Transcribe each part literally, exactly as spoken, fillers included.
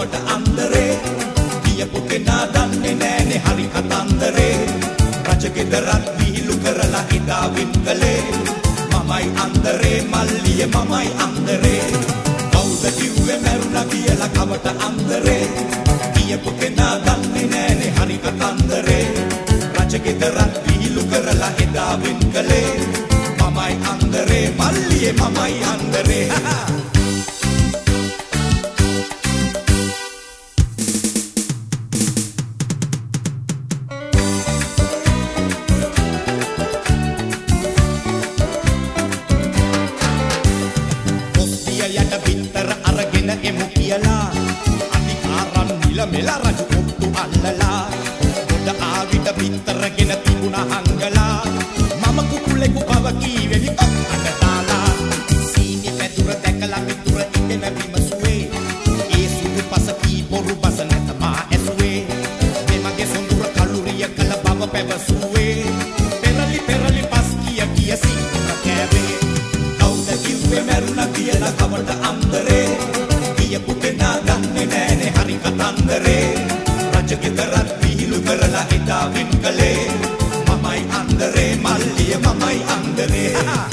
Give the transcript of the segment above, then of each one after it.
කවට අන්දරේ කියපු කෙනා දන්නේ නෑනේ හරි කතන්දරේ රජගෙදරත් විහිළු කරලා එදා වින් කළේ මමයි අන්දරේ මල්ලිය මමයි අන්දරේ කවුද කිව්වේ මැරුණා කියලා කවට අන්දරේ කියපු කෙනා දන්නේ නෑනේ හරි කතන්දරේ රජගෙදරත් විහිළු කරලා එදා වින් කළේ මමයි අන්දරේ මල්ලිය මමයි අන්දරේ මෙලා රජු කොට්ටු අල්ලලා ගොඩ ආවිත පිටරගෙන තිබුණා හංගලා මම කුකුලෙකු කව කීවෙමි අඬ දාලා සීනි පැදුර දැකලා පිටුර ඉඳන විමසුවේ ඒ සුදු පස කී බොරු බස නැත මා ඇසුවේ මේ මගේ සොඳුර කලුරිය කල බව පැවසුවේ පෙරලි පෙරලි පස් කිය කිය සීතර කෑවේ කවුද කිව්වේ මැරුණා කියලා කවට අන්දරේ කියපු කෙනා දන්නේ නෑනේ හරි කතන්දරේ රජගෙදරත් විහිළු කරලා එදා වින් කළේ මමයි අන්දරේ මල්ලිය මමයි අන්දරේ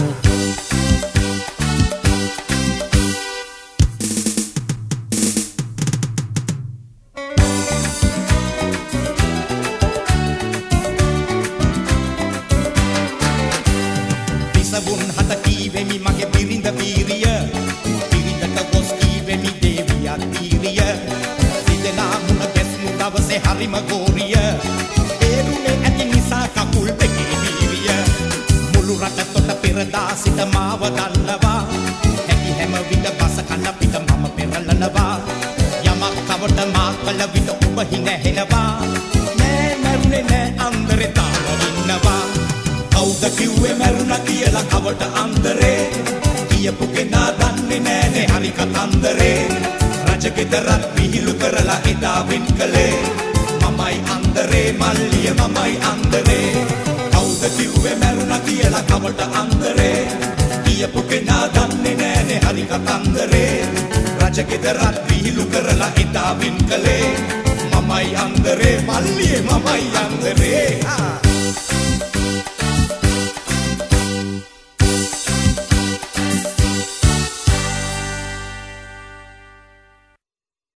පිසවුන් හත කීවෙමි මගේ බිරිඳ වීරිය බිරිඳට ගොස් කීවෙමි දේවියත් වීරිය සිදෙනා මුණ ගැස්මු දවසේ හරිම ගෝරිය ඒරුනේ ඇති නිසා කකුල් දෙකේ වීරිය මුළු රට තොට පෙරදා සිට මාව දල්නවා හැකි හැම විට බස කන පිට මම පෙරලනවා යමක් කවට මා කල විට ඔබ හිඟහෙනවා නෑ මරුනේ නෑ අන්දරේ තාම ඉන්නවා කවුද කිව්වේ මරුණා කියලා කවට අන්දරේ කියපු කෙනා දන්නේ නෑනේ හරි කතන්දරේ රජගෙදරත් විහිළු කරලා එදා වින් කළේ මමයි අන්දරේ මල්ලිය මමයි අන්දරේ කවුද කිව්වේ මැරුණා කියලා කවට අන්දරේ කියපු කෙනා දන්නේ නෑනේ හරි කතන්දරේ රජගෙදරත් විහිළු කරලා එදා වින් කළේ මමයි අන්දරේ මල්ලිය මමයි අන්දරේ